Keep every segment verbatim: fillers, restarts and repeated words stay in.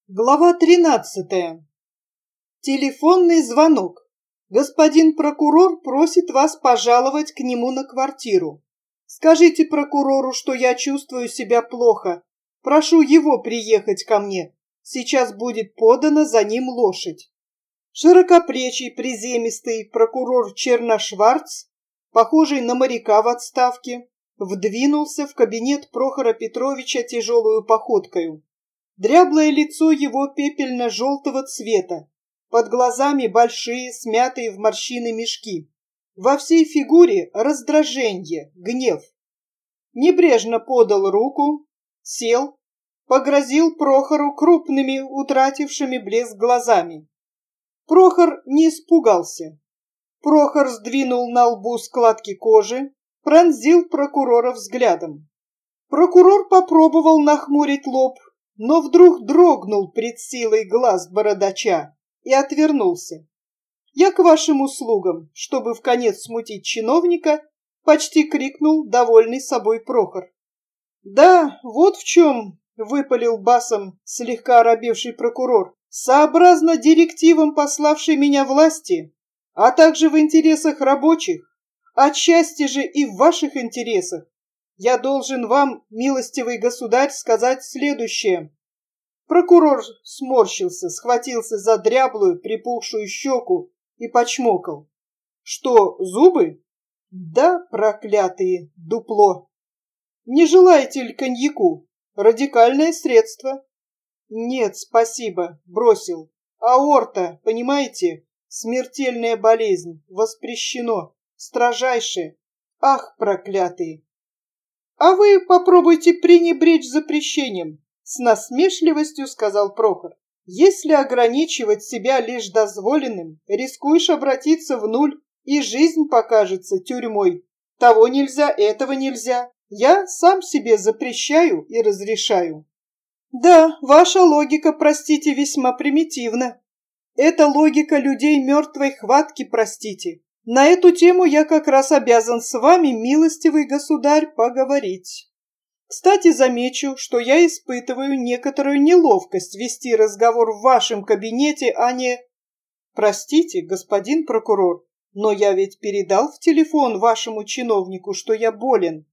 Глава тринадцатая. Телефонный звонок. Господин прокурор просит вас пожаловать к нему на квартиру. Скажите прокурору, что я чувствую себя плохо. Прошу его приехать ко мне. Сейчас будет подана за ним лошадь. Широкоплечий, приземистый прокурор Черношварц, похожий на моряка в отставке, вдвинулся в кабинет Прохора Петровича тяжелую походкою. Дряблое лицо его пепельно-желтого цвета, под глазами большие, смятые в морщины мешки. Во всей фигуре раздражение, гнев. Небрежно подал руку, сел, погрозил Прохору крупными, утратившими блеск глазами. Прохор не испугался. Прохор сдвинул на лбу складки кожи, пронзил прокурора взглядом. Прокурор попробовал нахмурить лоб, но вдруг дрогнул пред силой глаз бородача и отвернулся. «Я к вашим услугам», чтобы вконец смутить чиновника, почти крикнул довольный собой Прохор. «Да, вот в чем», — выпалил басом слегка оробевший прокурор, «сообразно директивам пославшей меня власти, а также в интересах рабочих, отчасти же и в ваших интересах, я должен вам, милостивый государь, сказать следующее». Прокурор сморщился, схватился за дряблую, припухшую щеку и почмокал. «Что, зубы?» «Да, проклятые, дупло!» «Не желаете ли коньяку? Радикальное средство». «Нет, спасибо, бросил. Аорта, понимаете? Смертельная болезнь, воспрещено, строжайшее. Ах, проклятые!» «А вы попробуйте пренебречь запрещением», — с насмешливостью сказал Прохор. «Если ограничивать себя лишь дозволенным, рискуешь обратиться в нуль, и жизнь покажется тюрьмой. Того нельзя, этого нельзя. Я сам себе запрещаю и разрешаю». «Да, ваша логика, простите, весьма примитивна. Это логика людей мертвой хватки, простите. На эту тему я как раз обязан с вами, милостивый государь, поговорить. Кстати, замечу, что я испытываю некоторую неловкость вести разговор в вашем кабинете, а не... Простите, господин прокурор, но я ведь передал в телефон вашему чиновнику, что я болен.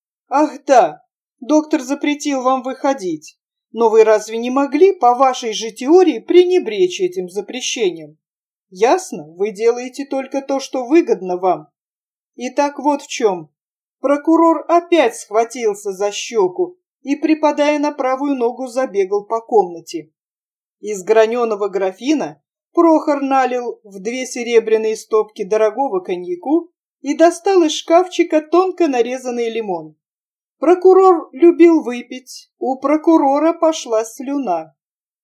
Ах да, доктор запретил вам выходить. Но вы разве не могли, по вашей же теории, пренебречь этим запрещением? Ясно, вы делаете только то, что выгодно вам. Итак, вот в чем. Прокурор опять схватился за щеку и, припадая на правую ногу, забегал по комнате. Из граненого графина Прохор налил в две серебряные стопки дорогого коньяку и достал из шкафчика тонко нарезанный лимон. Прокурор любил выпить, у прокурора пошла слюна.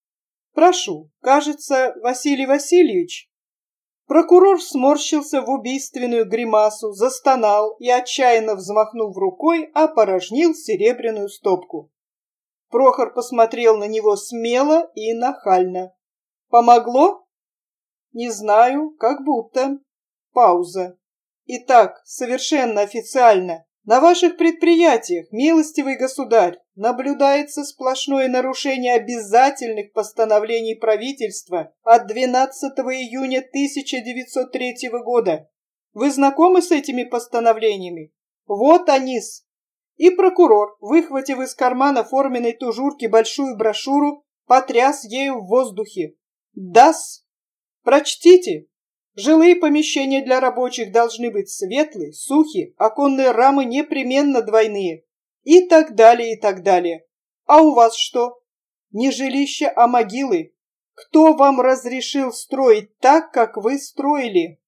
«Прошу, кажется, Василий Васильевич». Прокурор сморщился в убийственную гримасу, застонал и, отчаянно взмахнув рукой, опорожнил серебряную стопку. Прохор посмотрел на него смело и нахально. «Помогло?» «Не знаю, как будто». Пауза. «Итак, совершенно официально. На ваших предприятиях, милостивый государь, наблюдается сплошное нарушение обязательных постановлений правительства от двенадцатого июня тысяча девятьсот третьего года. Вы знакомы с этими постановлениями? Вот они-с». И прокурор, выхватив из кармана форменной тужурки большую брошюру, потряс ею в воздухе. «Да-с! Прочтите! Жилые помещения для рабочих должны быть светлые, сухие, оконные рамы непременно двойные. И так далее, и так далее. А у вас что? Не жилища, а могилы. Кто вам разрешил строить так, как вы строили?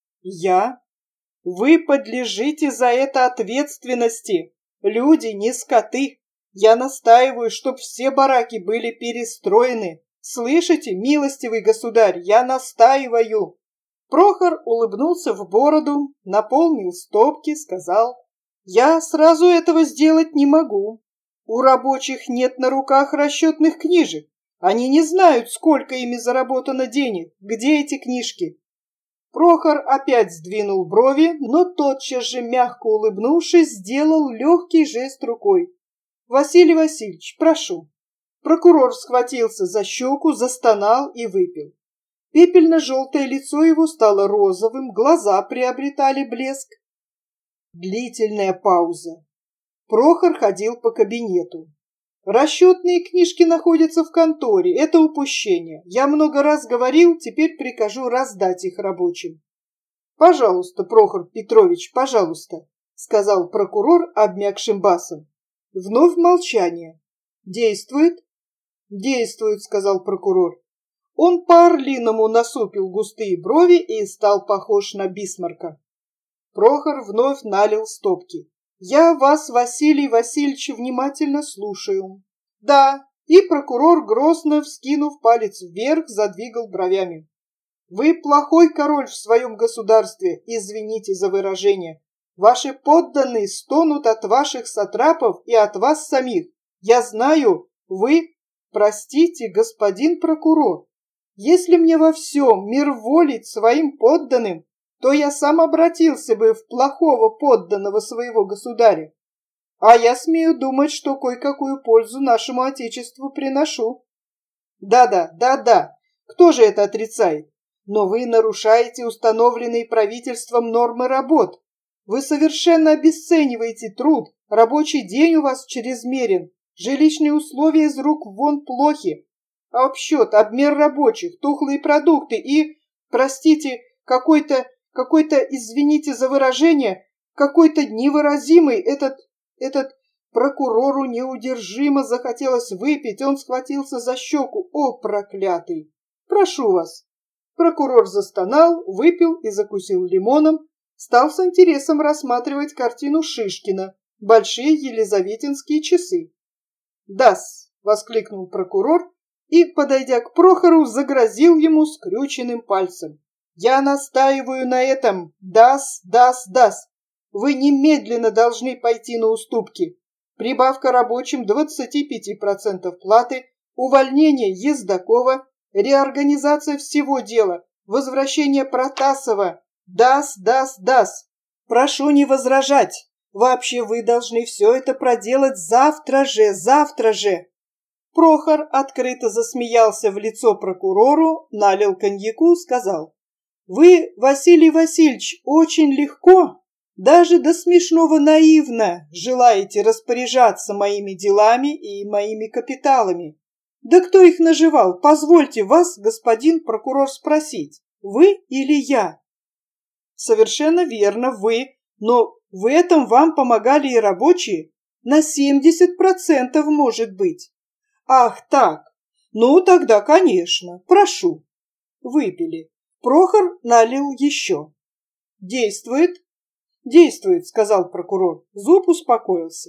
Я. Вы подлежите за это ответственности. Люди, не скоты. Я настаиваю, чтоб все бараки были перестроены. Слышите, милостивый государь, я настаиваю. Прохор улыбнулся в бороду, наполнил стопки, сказал: «Я сразу этого сделать не могу. У рабочих нет на руках расчетных книжек. Они не знают, сколько ими заработано денег. Где эти книжки?» Прохор опять сдвинул брови, но тотчас же, мягко улыбнувшись, сделал легкий жест рукой. «Василий Васильевич, прошу, Прокурор схватился за щеку, застонал и выпил. Пепельно-желтое лицо его стало розовым, глаза приобретали блеск. Длительная пауза. Прохор ходил по кабинету. Расчетные книжки находятся в конторе. Это упущение. Я много раз говорил, теперь прикажу раздать их рабочим. Пожалуйста, Прохор Петрович, пожалуйста, сказал прокурор обмякшим басом. Вновь молчание. Действует? Действует, сказал прокурор. Он по-орлиному насупил густые брови и стал похож на Бисмарка. Прохор вновь налил стопки. «Я вас, Василий Васильевич, внимательно слушаю». «Да», и прокурор, грозно вскинув палец вверх, задвигал бровями. «Вы плохой король в своем государстве, извините за выражение. Ваши подданные стонут от ваших сатрапов и от вас самих. Я знаю, вы, простите, господин прокурор, если мне во всем мир волить своим подданным, то я сам обратился бы в плохого подданного своего государя. А я смею думать, что кое-какую пользу нашему Отечеству приношу. Да-да, да-да, кто же это отрицает? Но вы нарушаете установленные правительством нормы работ. Вы совершенно обесцениваете труд, рабочий день у вас чрезмерен, жилищные условия из рук вон плохи, а обсчет, обмер рабочих, тухлые продукты и, простите, какой-то Какой-то, извините за выражение, какой-то невыразимый этот, этот прокурору неудержимо захотелось выпить, он схватился за щеку. О, проклятый! Прошу вас. Прокурор застонал, выпил и закусил лимоном, стал с интересом рассматривать картину Шишкина, большие елизаветинские часы. «Да-с!» — воскликнул прокурор и, подойдя к Прохору, загрозил ему скрюченным пальцем. «Я настаиваю на этом. Дас, дас, дас. Вы немедленно должны пойти на уступки. Прибавка рабочим двадцати пяти процентов платы, увольнение Ездакова, реорганизация всего дела, возвращение Протасова. Дас, дас, дас. Прошу не возражать. Вообще вы должны все это проделать завтра же, завтра же». Прохор открыто засмеялся в лицо прокурору, налил коньяку, сказал: «Вы, Василий Васильевич, очень легко, даже до смешного наивно желаете распоряжаться моими делами и моими капиталами. Да кто их наживал? Позвольте вас, господин прокурор, спросить, вы или я?» «Совершенно верно, вы, но в этом вам помогали и рабочие, на семьдесят процентов, может быть». «Ах, так, ну тогда, конечно, прошу». Выпили. Прохор налил еще. «Действует?» «Действует», — сказал прокурор. Зуб успокоился.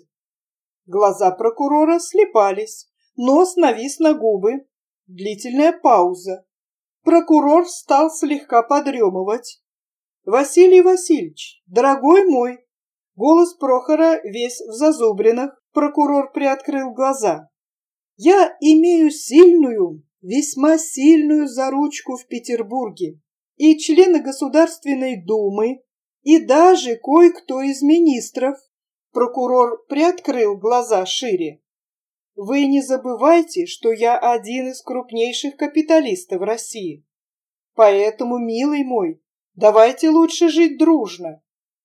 Глаза прокурора слепались, нос навис на губы. Длительная пауза. Прокурор стал слегка подремывать. «Василий Васильевич, дорогой мой!» Голос Прохора весь в зазубринах. Прокурор приоткрыл глаза. «Я имею сильную, весьма сильную заручку в Петербурге. И члены Государственной Думы, и даже кое-кто из министров». Прокурор приоткрыл глаза шире. «Вы не забывайте, что я один из крупнейших капиталистов России. Поэтому, милый мой, давайте лучше жить дружно.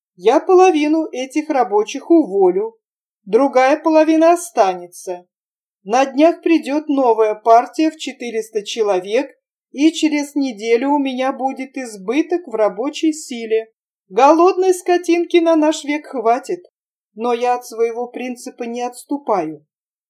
Я половину этих рабочих уволю, другая половина останется. На днях придет новая партия в четыреста человек, и через неделю у меня будет избыток в рабочей силе. Голодной скотинки на наш век хватит, но я от своего принципа не отступаю.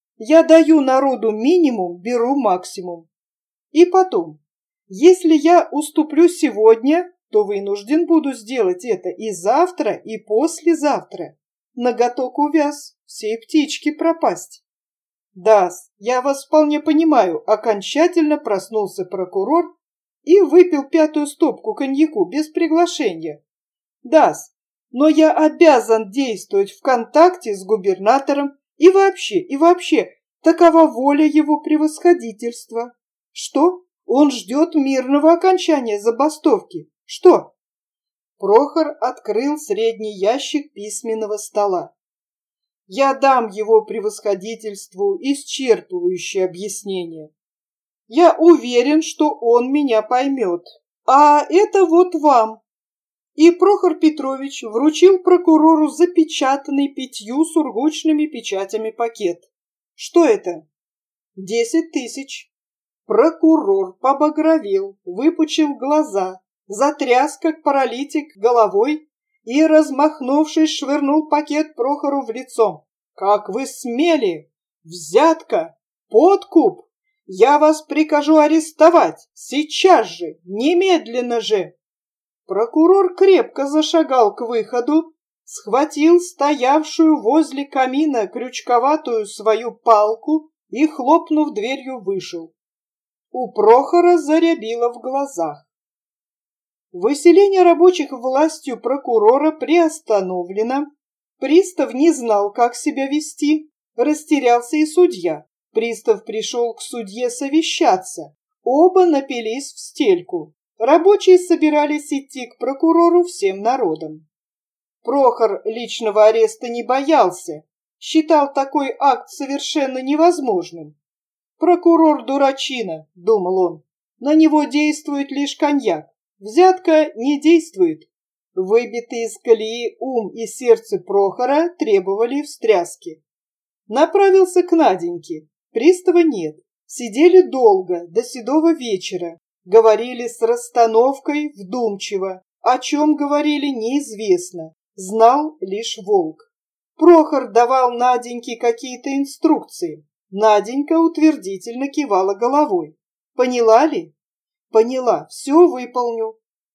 Я даю народу минимум, беру максимум. И потом, если я уступлю сегодня, то вынужден буду сделать это и завтра, и послезавтра. Ноготок увяз, всей птички пропасть». «Да, я вас вполне понимаю», — окончательно проснулся прокурор и выпил пятую стопку коньяку без приглашения. «Да, но я обязан действовать в контакте с губернатором и вообще, и вообще, такова воля его превосходительства. Что? Он ждет мирного окончания забастовки. Что?» Прохор открыл средний ящик письменного стола. Я дам его превосходительству исчерпывающее объяснение. Я уверен, что он меня поймет. А это вот вам. И Прохор Петрович вручил прокурору запечатанный пятью сургучными печатями пакет. Что это? Десять тысяч. Прокурор побагровел, выпучил глаза, затряс, как паралитик, головой и, размахнувшись, швырнул пакет Прохору в лицо. «Как вы смели! Взятка! Подкуп! Я вас прикажу арестовать! Сейчас же! Немедленно же!» Прокурор крепко зашагал к выходу, схватил стоявшую возле камина крючковатую свою палку и, хлопнув дверью, вышел. У Прохора зарябило в глазах. Выселение рабочих властью прокурора приостановлено. Пристав не знал, как себя вести. Растерялся и судья. Пристав пришел к судье совещаться. Оба напились в стельку. Рабочие собирались идти к прокурору всем народом. Прохор личного ареста не боялся. Считал такой акт совершенно невозможным. «Прокурор дурачина», — думал он. «На него действует лишь коньяк. Взятка не действует». Выбитые из колеи ум и сердце Прохора требовали встряски. Направился к Наденьке. Пристава нет. Сидели долго, до седого вечера. Говорили с расстановкой, вдумчиво. О чем говорили, неизвестно. Знал лишь Волк. Прохор давал Наденьке какие-то инструкции. Наденька утвердительно кивала головой. Поняла ли? Поняла. Все выполню.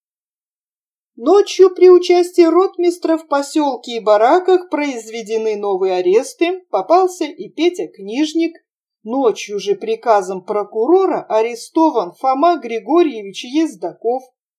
Ночью при участии ротмистра в поселке и бараках произведены новые аресты. Попался и Петя Книжник. Ночью же приказом прокурора арестован Фома Григорьевич Ездаков.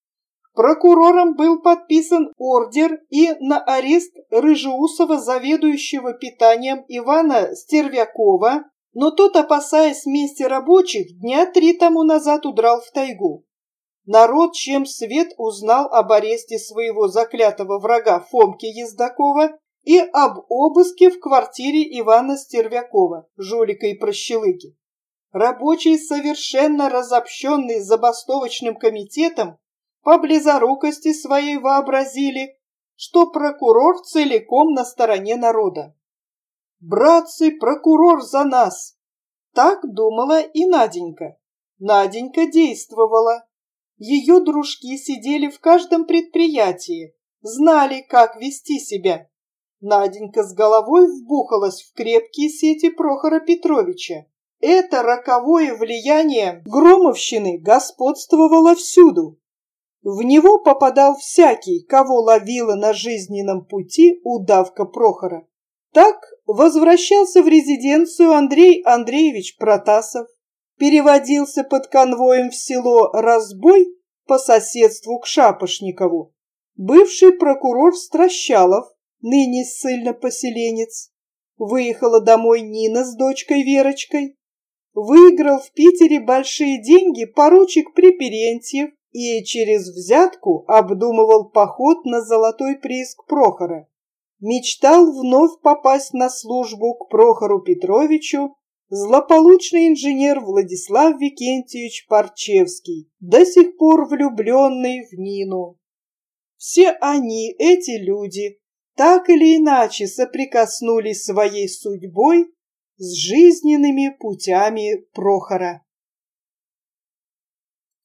Прокурором был подписан ордер и на арест рыжеусого заведующего питанием Ивана Стервякова, но тот, опасаясь мести рабочих, дня три тому назад удрал в тайгу. Народ, чем свет, узнал об аресте своего заклятого врага Фомки Ездакова и об обыске в квартире Ивана Стервякова, жулика и прощелыги. Рабочие, совершенно разобщенные забастовочным комитетом, по близорукости своей вообразили, что прокурор целиком на стороне народа. «Братцы, прокурор за нас!» Так думала и Наденька. Наденька действовала. Ее дружки сидели в каждом предприятии, знали, как вести себя. Наденька с головой вбухалась в крепкие сети Прохора Петровича. Это роковое влияние Громовщины господствовало всюду. В него попадал всякий, кого ловила на жизненном пути удавка Прохора. Так возвращался в резиденцию Андрей Андреевич Протасов, переводился под конвоем в село Разбой по соседству к Шапошникову. Бывший прокурор Стращалов, ныне ссыльно-поселенец, выехала домой Нина с дочкой Верочкой, выиграл в Питере большие деньги поручик Приперентьев и через взятку обдумывал поход на золотой прииск Прохора. Мечтал вновь попасть на службу к Прохору Петровичу злополучный инженер Владислав Викентьевич Парчевский, до сих пор влюбленный в Нину. Все они, эти люди, так или иначе соприкоснулись своей судьбой с жизненными путями Прохора.